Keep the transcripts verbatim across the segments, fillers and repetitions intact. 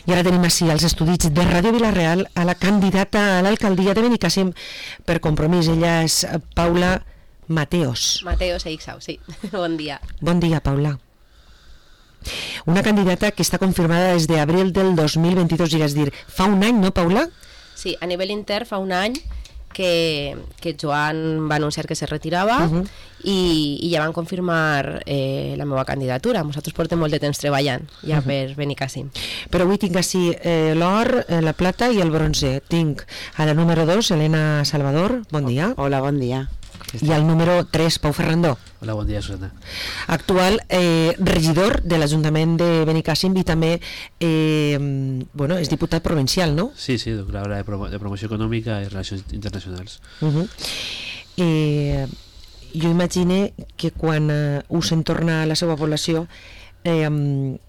I ara tenim així els estudis de Ràdio Vila-real a la candidata a l'alcaldia de Benicàssim per Compromís. Ella és Paula Mateos. Mateos Eixau, sí. Bon dia. Bon dia, Paula. Una candidata que està confirmada des d'abril del dos mil vint-i-dos, és a dir, fa un any, no, Paula? Sí, a nivell intern fa un any que, que Joan va anunciar que se retirava uh -huh. i, i ja van confirmar eh, la meva candidatura. Nosaltres portem molt de temps treballant ja uh -huh. per Benicàssim. Però avui tinc així eh, l'or, eh, la plata i el bronze. Tinc a la número dos, Helena Salvador, bon dia. Hola, bon dia. I al número tres, Pau Ferrando. Hola, bon dia, Susana. Actual eh, regidor de l'Ajuntament de Benicàssim i també eh, bueno, és diputat provincial, no? Sí, sí, de l'Obra de, Promo de Promoció Econòmica i Relacions Internacionals. Uh -huh. eh, jo imagine que quan eh, us en torna a la seva població eh,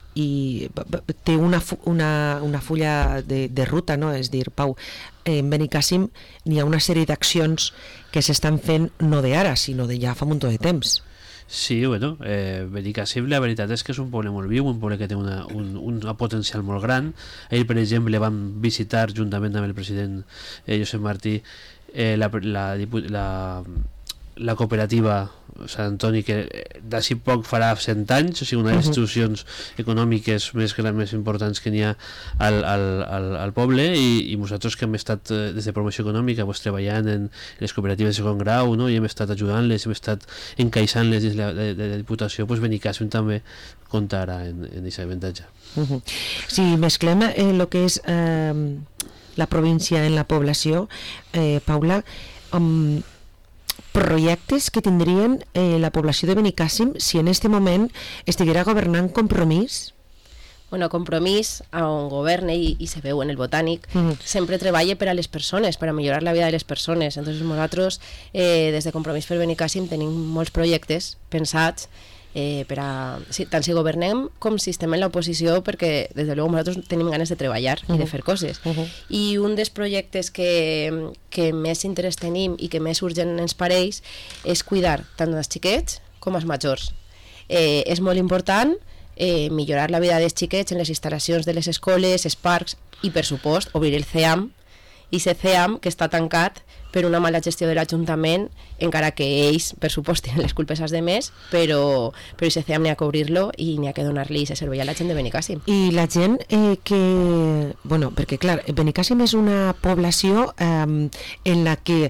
i té una, una, una fulla de, de ruta, no? És dir, Pau, en Benicàssim n'hi ha una sèrie d'accions que s'estan fent no d'ara, sinó de ja fa un munt de temps. Sí, bueno, eh, Benicàssim la veritat és que és un poble molt viu, un poble que té una, un, un potencial molt gran. Ahir, per exemple, vam visitar juntament amb el president eh, Josep Martí eh, la, la, la, la cooperativa Sant Antoni, que d'ací poc farà cent anys, o sigui, una de les institucions econòmiques més grans, més importants que n'hi ha al, al, al, al poble, i, i nosaltres que hem estat eh, des de promoció econòmica pues, treballant en les cooperatives de segon grau, no? I hem estat ajudant-les, hem estat encaixant-les dins la de, de la Diputació, pues Benicàssim també comptarà en aquest avantatge. Uh -huh. Si mesclem el eh, que és eh, la província en la població, eh, Paula, um, projectes que tindrien eh, la població de Benicàssim si en este moment estiguera governant Compromís? Bueno, Compromís, on governa i, i se veu en el Botànic, mm. sempre treballa per a les persones, per a millorar la vida de les persones. Entonces nosaltres, eh, des de Compromís per Benicàssim, tenim molts projectes pensats eh, per a, si, tant si governem com si estem en l'oposició, perquè des de luego nosaltres tenim ganes de treballar uh -huh. i de fer coses. Uh -huh. I un dels projectes que, que més interès tenim i que més urgent ens pareix és cuidar tant els xiquets com els majors. Eh, és molt important eh, millorar la vida dels xiquets en les instal·lacions de les escoles, els parcs i, per supost, obrir el C E A M, i ese C E A M que està tancat per una mala gestió de l'Ajuntament, encara que ells, per supost, tenen les culpes als demés, però, però ese C E A M n'hi ha que obrir-lo i n'hi ha que donar-li ese servei a la gent de Benicàssim. I la gent eh, que... Bueno, perquè, clar, Benicàssim és una població eh, en la que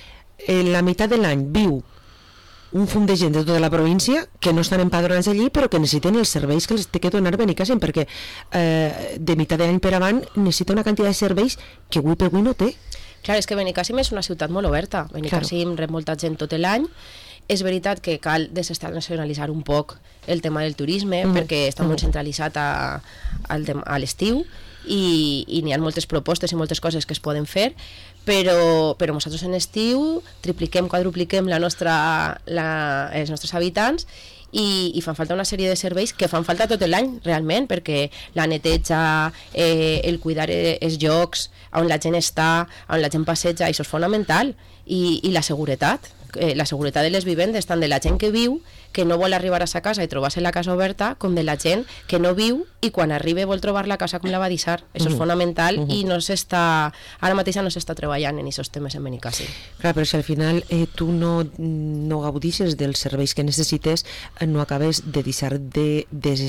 en la meitat de l'any viu un fum de gent de tota la província que no estan empadronats allí però que necessiten els serveis que els té que donar Benicàssim, perquè eh, de meitat de l'any per avant necessita una quantitat de serveis que avui per avui no té. Clar, és que Benicàssim és una ciutat molt oberta. Benicàssim claro. Rep molta gent tot l'any. És veritat que cal desestacionalitzar un poc el tema del turisme, mm. perquè està mm. molt centralitzat a, a, a l'estiu i, i n'hi ha moltes propostes i moltes coses que es poden fer, però, però nosaltres en estiu tripliquem, quadrupliquem la nostra, la, els nostres habitants i, i fan falta una sèrie de serveis que fan falta tot l'any realment, perquè la neteja, eh, el cuidar els llocs on la gent està, on la gent passeja, això és fonamental, i, i la seguretat, eh, la seguretat de les vivendes, tant de la gent que viu, que no vol arribar a sa casa i trobar-se la casa oberta, com de la gent que no viu i quan arriba vol trobar la casa com la va deixar. Això uh -huh. és fonamental uh -huh. i no s'està, ara mateix no s'està treballant en aquests temes en Benicàssim. Clar, però si al final eh, tu no, no gaudixes dels serveis que necessites, eh, no acabes de deixar de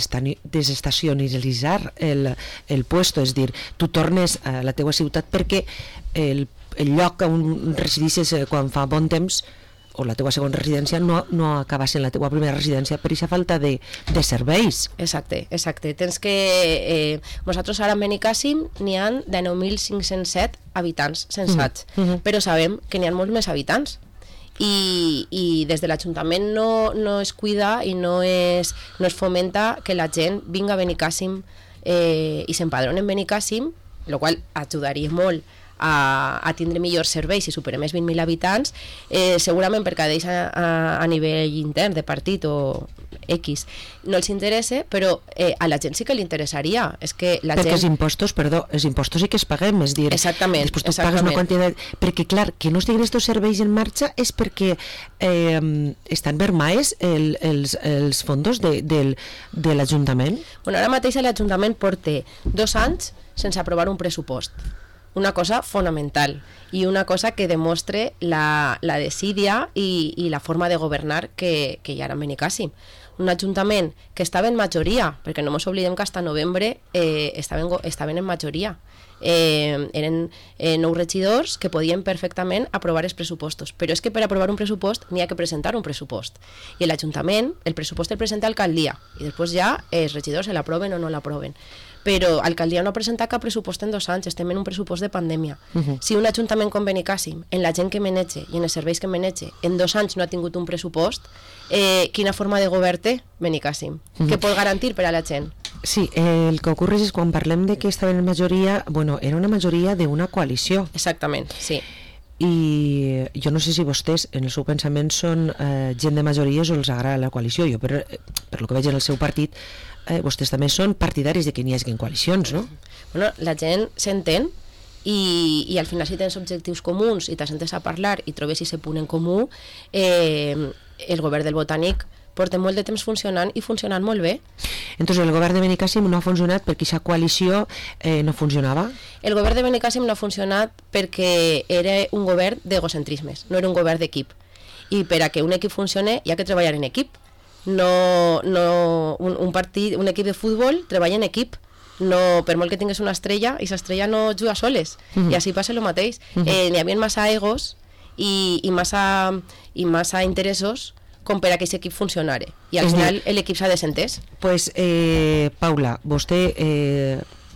desestacionalitzar el, el puesto, és dir, tu tornes a la teua ciutat perquè el, el lloc on residixes eh, quan fa bon temps o la teua segona residència no, no acaba sent la teua primera residència per aquesta falta de, de serveis. Exacte, exacte. Tens que... Eh, nosaltres ara en Benicàssim n'hi ha de nou mil cinc-cents set habitants censats, uh -huh. però sabem que n'hi ha molts més habitants. I, i des de l'Ajuntament no, no es cuida i no es, no es fomenta que la gent vinga a Benicàssim eh, i s'empadroni en Benicàssim, el qual ajudaria molt a, a tindre millors serveis si superem els vint mil habitants, eh, segurament per cadeix a, a, a nivell intern de partit o X no els interessa, però eh, a la gent sí que li interessaria. És que la perquè gent... els impostos, perdó, els impostos sí que es paguem, és dir, exactament, després tu exactament. pagues una quantitat... Perquè, clar, que no estiguin estos serveis en marxa és perquè eh, estan vermaes el, els, els fondos de, del, de l'Ajuntament. Bueno, ara mateix l'Ajuntament porta dos anys sense aprovar un pressupost. Una cosa fonamental i una cosa que demostre la, la desídia i, i la forma de governar que, que hi ha en Benicàssim. Un ajuntament que estava en majoria, perquè no ens oblidem que hasta novembre eh, estaven, estaven en majoria. Eh, eren eh, nou regidors que podien perfectament aprovar els pressupostos, però és que per aprovar un pressupost n'hi ha que presentar un pressupost, i l'Ajuntament el pressupost el presenta l'alcaldia i després ja els regidors se l'aproven o no l'aproven, però l'alcaldia no ha presentat cap pressupost en dos anys, estem en un pressupost de pandèmia. Uh-huh. Si un ajuntament com Benicàssim, en la gent que maneja i en els serveis que maneja, en dos anys no ha tingut un pressupost, eh, quina forma de govern té Benicàssim? Uh-huh. Què pot garantir per a la gent? Sí, eh, el que ocorre és quan parlem de que estaven en majoria, bueno, era una majoria d'una coalició. Exactament, sí. I jo no sé si vostès en el seu pensament són eh, gent de majories o els agrada la coalició. Jo per, per lo que veig en el seu partit, eh, vostès també són partidaris de que n'hi hagi coalicions, no? Bueno, la gent s'entén i, i al final si tens objectius comuns i t'assentes a parlar i trobes ese punt en comú, eh, el govern del Botànic porta molt de temps funcionant i funcionant molt bé. Entonces el govern de Benicàssim no ha funcionat perquè aquesta coalició eh, no funcionava? El govern de Benicàssim no ha funcionat perquè era un govern d'egocentrismes, no era un govern d'equip. I per a que un equip funcione hi ha que treballar en equip. No, no, un, un, partit, un equip de futbol treballa en equip. No, per molt que tingues una estrella, i l'estrella no juga soles. Uh-huh. I així passa el mateix. Uh-huh. eh, n'hi havia massa egos i, i, massa, i massa interessos com per a que aquest equip funcionari. I al és final dir, l'equip s'ha desentès. Pues, eh, Paula, vostè eh,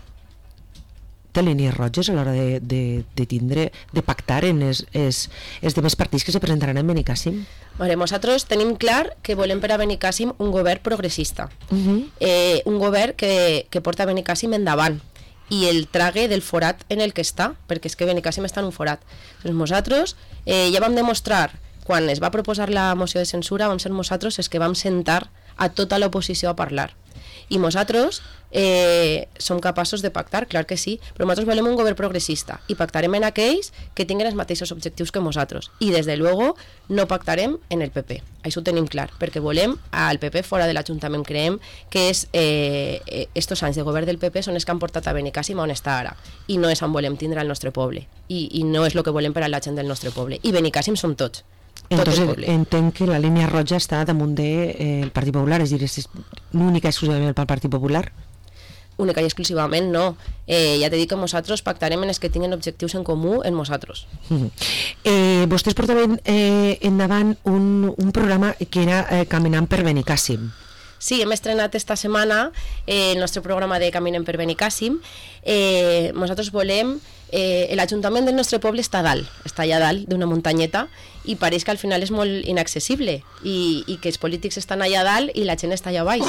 té línies roges a l'hora de, de, de tindre, de pactar en els, els, els demés partits que se presentaran en Benicàssim? Vale, nosaltres tenim clar que volem per a Benicàssim un govern progressista. Uh-huh. eh, un govern que, que porta Benicàssim endavant i el trague del forat en el que està, perquè és que Benicàssim està en un forat. Doncs nosaltres eh, ja vam demostrar quan es va proposar la moció de censura, vam ser nosaltres els que vam sentar a tota l'oposició a parlar. I nosaltres eh, som capaços de pactar, clar que sí, però nosaltres volem un govern progressista i pactarem en aquells que tinguen els mateixos objectius que nosaltres. I, des de luego, no pactarem en el P P. Això ho tenim clar, perquè volem al P P fora de l'Ajuntament. Creiem que és, eh, estos anys de govern del P P són els que han portat a Benicàssim on està ara. I no és on volem tindre al nostre poble. I, i no és el que volem per a la gent del nostre poble. I Benicàssim som tots. Entonces entenc que la línia roja està damunt del de, eh, Partit Popular, és a dir, és única i exclusivament pel Partit Popular? Única i exclusivament no. Eh, ja t'he dit que nosaltres pactarem en els que tinguen objectius en comú en nosaltres. Uh-huh. eh, vostès portaven eh, endavant un, un programa que era eh, Caminant per Benicàssim. Sí, hem estrenat esta setmana eh, el nostre programa de Caminem per Benicàssim. Eh, nosaltres volem... Eh, l'Ajuntament del nostre poble està dalt, està allà dalt d'una muntanyeta i pareix que al final és molt inaccessible i, i que els polítics estan allà dalt i la gent està allà baix.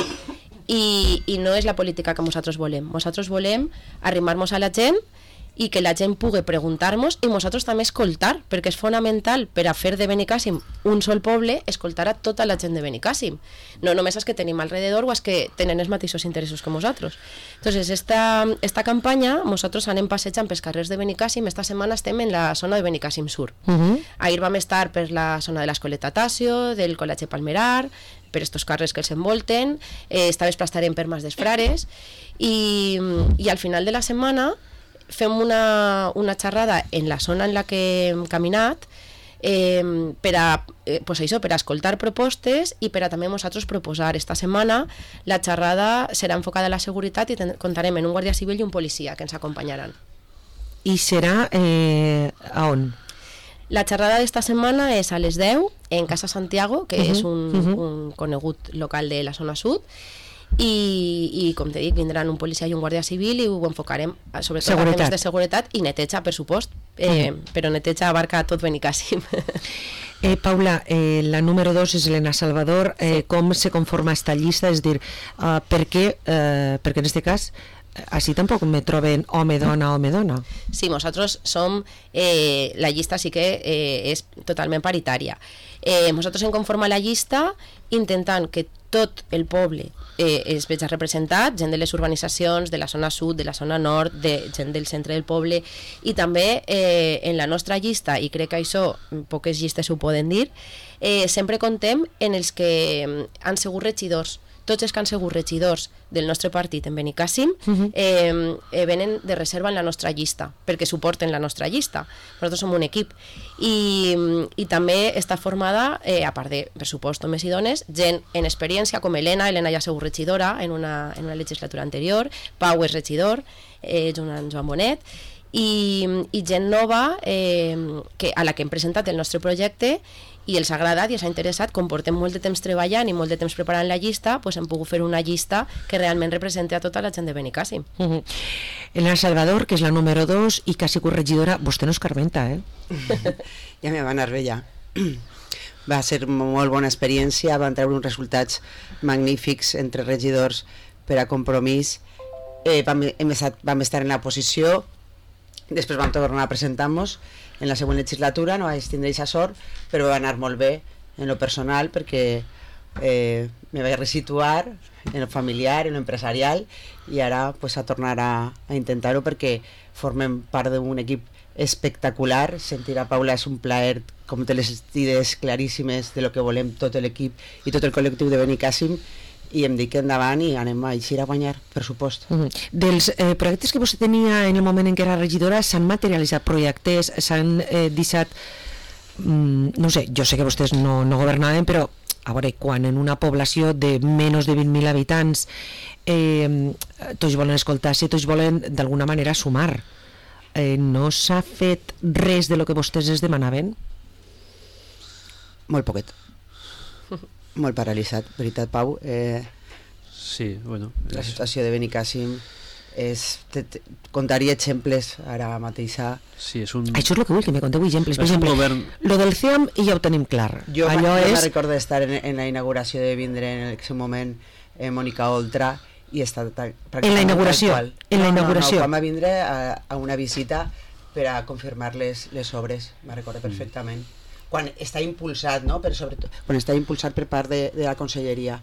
I, i no és la política que nosaltres volem. Nosaltres volem arrimar-nos a la gent i que la gent pugui preguntar-nos i nosaltres també escoltar, perquè és fonamental per a fer de Benicàssim un sol poble, escoltar a tota la gent de Benicàssim, no només els que tenim alrededor o els que tenen els mateixos interessos que nosaltres. Entonces, esta, esta campanya, nosaltres anem passejant pels carrers de Benicàssim. Esta setmana estem en la zona de Benicàssim Sur. Uh-huh. Ahir vam estar per la zona de l'Escoleta Tasio, del Col·legi Palmerar, per estos carrers que els envolten, eh, esta vespre estarem per Mas des Frares i, i al final de la setmana fem una, una xerrada en la zona en la que hem caminat eh, per a eh, pues això, per a escoltar propostes i per a també nosaltres proposar. Esta setmana la xerrada serà enfocada a la seguretat i ten, comptarem en un guàrdia civil i un policia que ens acompanyaran. I serà eh, a on? La xerrada d'esta setmana és a les deu en Casa Santiago, que uh-huh, és un, uh-huh. un conegut local de la zona sud. I, i com te dic, vindran un policia i un guàrdia civil i ho enfocarem sobretot a temes de seguretat i neteja, per supost, eh, mm. però neteja abarca tot Benicàssim. Eh, Paula, eh, la número dos és Elena Salvador. Eh, sí. Com se conforma esta llista? És dir, uh, per què, uh, perquè en aquest cas així tampoc me troben home-dona, home-dona. Sí, nosaltres som, eh, la llista sí que eh, és totalment paritària. Eh, nosaltres hem conformat la llista intentant que tot el poble eh, es veig representat, gent de les urbanitzacions, de la zona sud, de la zona nord, de gent del centre del poble, i també eh, en la nostra llista, i crec que això poques llistes ho poden dir, eh, sempre contem en els que han sigut regidors. Tots els que han sigut regidors del nostre partit en Benicàssim uh-huh. eh, eh, venen de reserva en la nostra llista, perquè suporten la nostra llista. Nosaltres som un equip. I, i també està formada, eh, a part de, per supost, homes i dones, gent en experiència, com Helena. Helena ja ha sigut regidora en una, en una legislatura anterior, Pau és regidor, eh, Joan, Joan Bonet, i, i gent nova eh, que, a la que hem presentat el nostre projecte, i els ha agradat i els ha interessat. Com portem molt de temps treballant i molt de temps preparant la llista, doncs hem pogut fer una llista que realment representi a tota la gent de Benicàssim. Uh-huh. Elena Salvador, que és la número dos i que ha sigut regidora, vostè no es carmenta, eh? Ja me va anar bé, ja. Va ser molt bona experiència, van treure uns resultats magnífics entre regidors per a Compromís. Eh, vam, hem estat, vam estar en la posició, després vam tornar a presentar-nos en la següent legislatura, no vaig tindre aquesta sort, però va anar molt bé en lo personal perquè eh, me vaig resituar en lo familiar, en lo empresarial, i ara pues, a tornar a, a intentar-ho perquè formem part d'un equip espectacular. Sentir a Paula és un plaer, com té les idees claríssimes de lo que volem tot l'equip i tot el col·lectiu de Benicàssim, i em dic endavant i anem a eixir a guanyar, per supost. Uh-huh. Dels eh, projectes que vostè tenia en el moment en què era regidora, s'han materialitzat projectes, s'han eh, deixat, mm, no sé, jo sé que vostès no, no governaven, però a veure, quan en una població de menys de vint mil habitants eh, tots volen escoltar-se, tots volen d'alguna manera sumar, eh, no s'ha fet res de lo que vostès es demanaven? Molt poquet. Molt paralitzat, veritat, Pau. Eh, sí, bueno. La situació de Benicàssim és... Te, te, contaria exemples ara mateixa. Sí, és un... Això és el que vull, que me conteu exemples. Per és exemple, govern... lo del C E A M ja ho tenim clar. Jo, Allò jo és... me recordo d'estar en, en la inauguració de vindre en el seu moment eh, Mònica Oltra i estar... En la inauguració? En la inauguració. No, no, no, vam a vindre a, a una visita per a confirmar les, les obres, me recordo perfectament. Mm. Quan està impulsat, no? Per sobretot, quan està impulsat per part de, de la Conselleria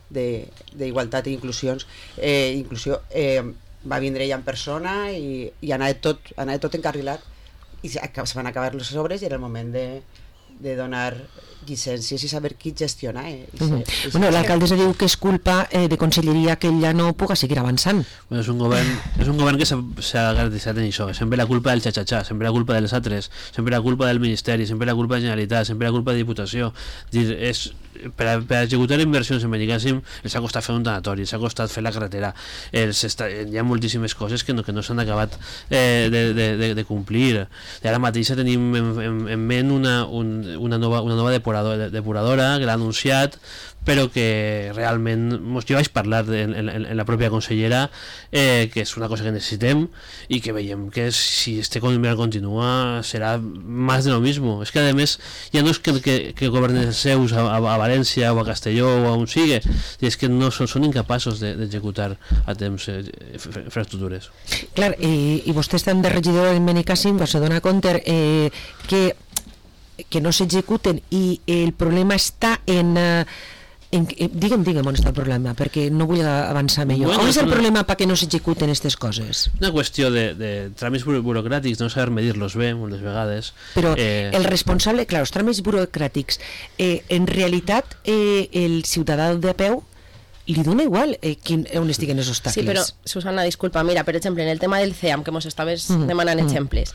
d'Igualtat i Inclusions, eh, inclusió, eh, va vindre ja en persona i, i anava tot, anava tot encarrilat i se van acabar les obres i era el moment de, de donar llicències i saber qui gestiona. Eh? I uh-huh. se, bueno, l'alcaldessa diu que és culpa eh, de Conselleria que ella no puga seguir avançant. Bueno, és un govern, és un govern que s'ha garantitzat en això, sempre la culpa del xatxatxà, sempre la culpa dels altres, sempre la culpa del Ministeri, sempre la culpa de la Generalitat, sempre la culpa de Diputació. Dir, és, per, a, per a executar inversions en Benicàssim els ha costat fer un tanatori, els ha costat fer la carretera, els està, hi ha moltíssimes coses que no, que no s'han acabat eh, de, de, de, de complir. I ara mateix tenim en, en, en ment una, un, una nova, una nova depuradora, depuradora que l'ha anunciat, però que realment jo vaig parlar de, en, en, en la pròpia consellera eh, que és una cosa que necessitem i que veiem que si este govern continua serà més de lo mismo. És que a més ja no és que, que, que governen els seus a, a, a València o a Castelló o a on sigui, és que no són, són incapaços d'executar a temps eh, infraestructures. Clar, i, i vostè estan de regidor en Benicàssim, que se dona compte eh, que que no s'executen i el problema està en... Eh, En, digue'm, digue'm on està el problema, perquè no vull avançar millor. Bueno, on és el una... problema perquè no s'executen aquestes coses? Una qüestió de, de tràmits burocràtics, no saber medir-los bé, moltes vegades. Però eh... el responsable, clar, els tràmits burocràtics, eh, en realitat eh, el ciutadà de peu li dona igual eh, quin, on estiguen els obstacles. Sí, però, Susana, disculpa, mira, per exemple, en el tema del C E A M, que mos estaves mm, demanant mm. exemples,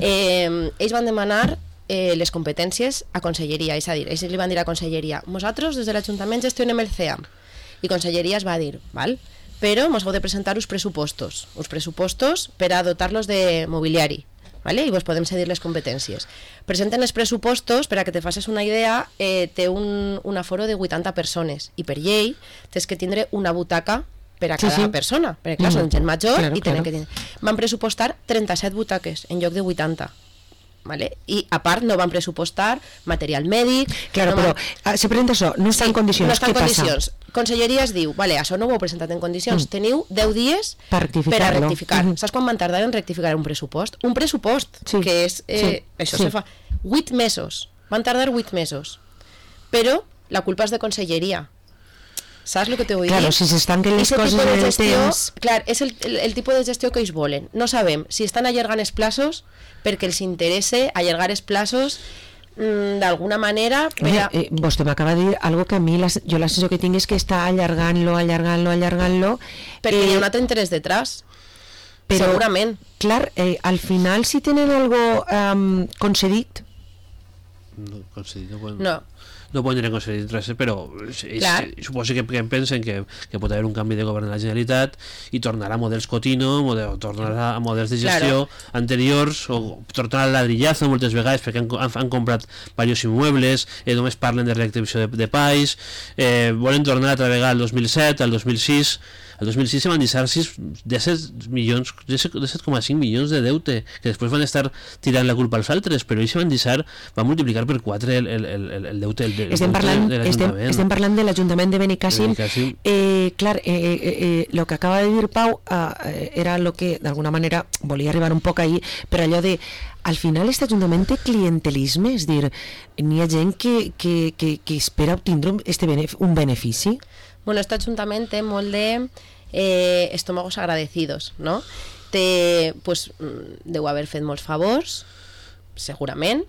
eh, ells van demanar Eh, les competències a Conselleria, és a dir, ells li van dir a Conselleria, nosaltres des de l'Ajuntament gestionem el C E A M, i Conselleria es va dir, val? Però mos heu de presentar uns pressupostos, uns pressupostos per a dotar-los de mobiliari, vale? I vos podem cedir les competències. Presenten els pressupostos, per a que te facis una idea, eh, té un, un aforo de vuitanta persones, i per llei tens que tindre una butaca per a cada sí, sí. persona, perquè clar, mm. són gent major claro, i tenen claro. que tindre. Van pressupostar trenta-set butaques en lloc de vuitanta. Vale? I a part no van pressupostar material mèdic. Claro, no però van... se presenta això, no està en condicions. No està en Què condicions. Passa? Conselleria es diu, vale, això no ho heu presentat en condicions, mm. teniu deu dies per, per a rectificar. Mm -hmm. Saps quan van tardar en rectificar un pressupost? Un pressupost, sí. que és... Eh, sí. Això sí. se fa... Vuit mesos. Van tardar vuit mesos. Però la culpa és de Conselleria. Saps el que te vull claro, dir? Si s'estanquen les coses en el temps... Clar, és el, el, el tipus de gestió que ells volen. No sabem si estan allargant els plaços perquè els interessa allargar els plaços mmm, d'alguna manera... Per a... eh, vostè m'acaba de dir algo que a mi, la, jo la sensació que tinc és que està allargant-lo, allargant-lo, allargant-lo... Perquè eh, hi ha un altre interès detrás. Però, segurament. Clar, eh, al final si tenen algo um, concedit... No, concedit, no poden... No. No poden tenir concedit res, però ells, suposo que, que pensen que, que pot haver un canvi de govern de la Generalitat i tornar a models Cotino, model, tornar a models de gestió claro. anteriors, o tornar al ladrillazo moltes vegades, perquè han, han, han comprat diversos immobles, eh, només parlen de reactivació de, de pais, eh, volen tornar a travegar al dos mil set, al dos mil sis... El dos mil sis se van deixar disset milions, disset coma cinc milions de deute, que després van estar tirant la culpa als altres, però ells se van deixar, van multiplicar per quatre el, el, el, el deute, el, el estem, deute parlant, de l'Ajuntament. Estem, estem parlant de l'Ajuntament de Benicàssim. Eh, clar, eh, eh, eh, lo que acaba de dir Pau eh, era lo que d'alguna manera volia arribar un poc ahí, però allò de al final aquest Ajuntament té clientelisme, és dir, n'hi ha gent que, que, que, que espera obtindre este benef un benefici. Bueno, este Ajuntament té molt de eh, estómagos agradecidos, no? Té, pues, deu haver fet molts favors, segurament,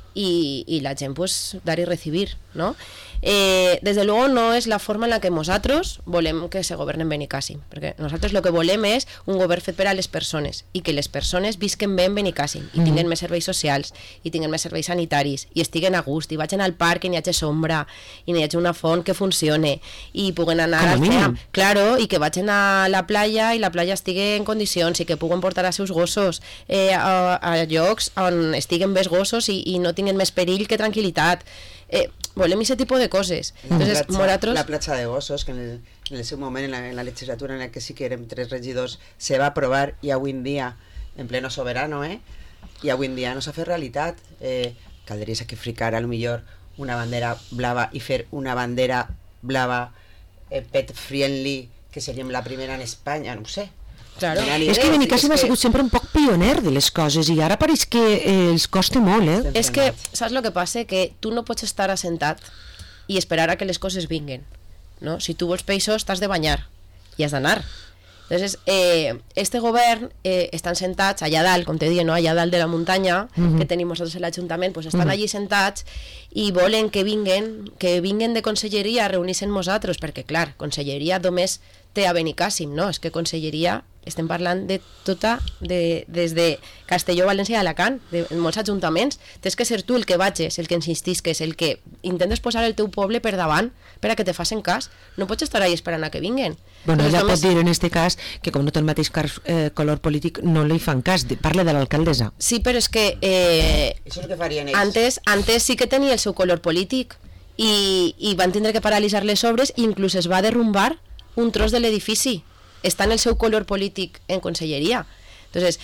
i, i la gent, pues, dar y recibir, ¿no? Eh, desde luego no es la forma en la que nosaltres volem que se governen Benicàssim, perquè nosaltres lo que volem és un govern fet per a les persones i que les persones visquen bé en Benicàssim i tinguen més serveis socials i tinguen més serveis sanitaris i estiguen a gust i vagin al parc i n'hi hagi sombra i n'hi hagi una font que funcione i puguen anar al C E A M, claro, i que vagin a la playa i la playa estigui en condicions i que puguen portar els seus gossos eh, a, a llocs on estiguen més gossos i, i no tinguin més perill que tranquil·litat. Eh, volem aquest tipus de coses. Entonces, la, platja, moratros... la platja de gossos, que en el, en el seu moment, en la, en la legislatura en la que sí que érem tres regidors, se va aprovar i avui en dia, en pleno soberano, eh? i avui en dia no s'ha fet realitat. Eh, caldria sacrificar a lo millor una bandera blava i fer una bandera blava eh, pet friendly, que seríem la primera en Espanya, no ho sé. Claro. És que Benicàssim ha sigut sempre un poc pioner de les coses i ara pareix que eh, els costa molt, eh? És que, saps el que passa? Que tu no pots estar assentat i esperar a que les coses vinguen, no? Si tu vols peixos, t'has de banyar i has d'anar. Entonces, eh, este govern eh, estan sentats allà dalt, com te diuen, no? Allà dalt de la muntanya, uh-huh. que tenim nosaltres a l'Ajuntament, pues estan uh-huh. allí sentats i volen que vinguen, que vinguen de Conselleria a reunir-se amb nosaltres, perquè, clar, Conselleria només té a Benicàssim, no? És que Conselleria estem parlant de tota, de, des de Castelló, València i Alacant, de molts ajuntaments. Tens que ser tu el que vagis, el que insistisques, el que intentes posar el teu poble per davant per a que te facin cas. No pots estar ahí esperant a que vinguen. Bueno, ella només... pot dir en este cas que com no té el mateix eh, color polític no li fan cas, parla de l'alcaldessa. Sí, però és que, eh, Això és el que farien ells. Antes, antes sí que tenia el seu color polític i, i van tindre que paralitzar les obres i inclús es va derrumbar un tros de l'edifici. Està en el seu color polític en Conselleria. Entonces,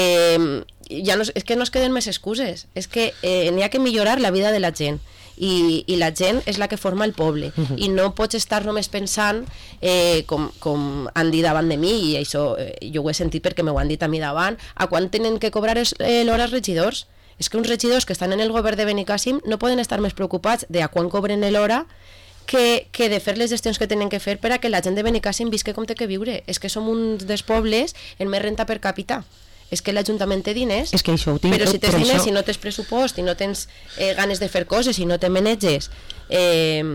eh, ja no, és que no es queden més excuses, és que eh, n'hi ha que millorar la vida de la gent i, i la gent és la que forma el poble uh-huh. i no pots estar només pensant eh, com, com han dit davant de mi i això eh, jo ho he sentit perquè m'ho han dit a mi davant, a quan tenen que cobrar eh, l'hora els regidors. És que uns regidors que estan en el govern de Benicàssim no poden estar més preocupats de a quan cobren l'hora Que, que de fer les gestions que tenen que fer per a que la gent de Benicàssim visque com té que viure. És que som un dels pobles en més renta per càpita. És que l'Ajuntament té diners, és que això ho tinc, però si tens per diners això... i no tens pressupost i no tens eh, ganes de fer coses i no te maneges eh,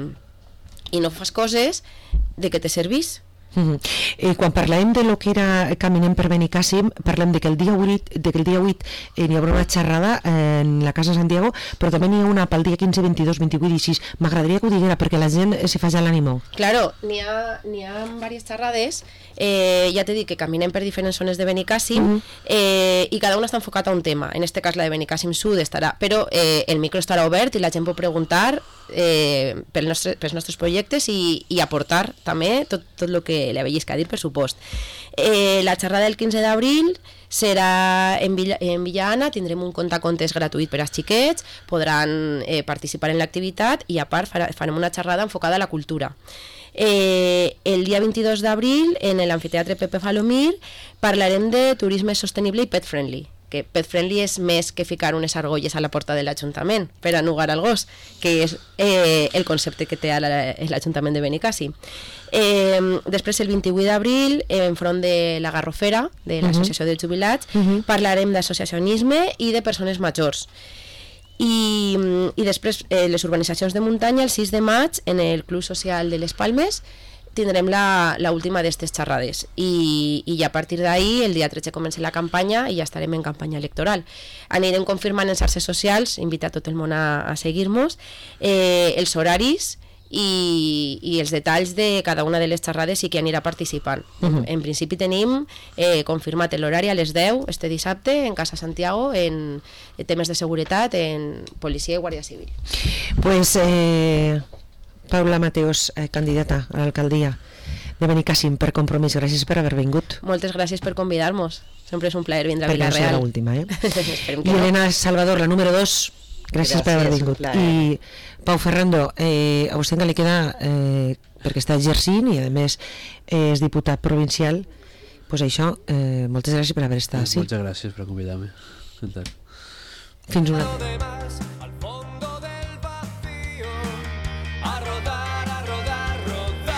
i no fas coses, de què te servís? Uh-huh. Eh, quan parlàvem de lo que era Caminem per Benicàssim, parlem de que el dia vuit, de que el dia vuit eh, n'hi haurà una xerrada eh, en la Casa Santiago, però també n'hi ha una pel dia quinze, vint-i-dos, vint-i-vuit i sis. M'agradaria que ho diguera perquè la gent eh, se fa ja l'ànimo. Claro, n'hi ha, n'hi ha diverses xerrades, eh, ja t'he dit que caminem per diferents zones de Benicàssim uh-huh. eh, i cada una està enfocat a un tema. En este cas la de Benicàssim Sud estarà, però eh, el micro estarà obert i la gent pot preguntar eh, pel nostre, pels nostres projectes i, i aportar també tot, tot el que li avellisca a dir, per supost. Eh, la xerrada del quinze d'abril serà en, Villa, en Villana, tindrem un contacontes gratuït per als xiquets, podran eh, participar en l'activitat i a part farem una xerrada enfocada a la cultura. Eh, el dia vint-i-dos d'abril, en l'amfiteatre Pepe Falomir, parlarem de turisme sostenible i pet friendly, que pet friendly és més que ficar unes argolles a la porta de l'Ajuntament per anugar al gos, que és eh, el concepte que té l'Ajuntament de Benicàssim. Eh, després, el vint-i-vuit d'abril, enfront de la Garrofera, de l'Associació de Jubilats, uh -huh. parlarem d'associacionisme i de persones majors. I, i després eh, les urbanitzacions de muntanya, el sis de maig, en el Club Social de les Palmes, tindrem l'última d'aquestes xerrades i, i ja a partir d'ahir, el dia tretze comença la campanya i ja estarem en campanya electoral. Anirem confirmant en xarxes socials, invita tot el món a, a seguir-nos, eh, els horaris i, i els detalls de cada una de les xerrades i qui anirà participant. Uh-huh. En principi tenim eh, confirmat l'horari a les deu este dissabte en Casa Santiago, en, en temes de seguretat, en policia i guàrdia civil. Pues eh, Paula Mateos, eh, candidata a l'alcaldia de Benicàssim per Compromís, gràcies per haver vingut. Moltes gràcies per convidar-nos, sempre és un plaer vindre a Perquè Vila-real. Perquè és l'última, eh? Esperem que I no. Elena Salvador, la número dos, gràcies, gràcies per haver vingut. I Pau Ferrando, eh, a vostè encara li queda, eh, perquè està exercint i a més eh, és diputat provincial, pues això, eh, moltes gràcies per haver estat. Moltes gràcies per convidar-me. Fins una altra.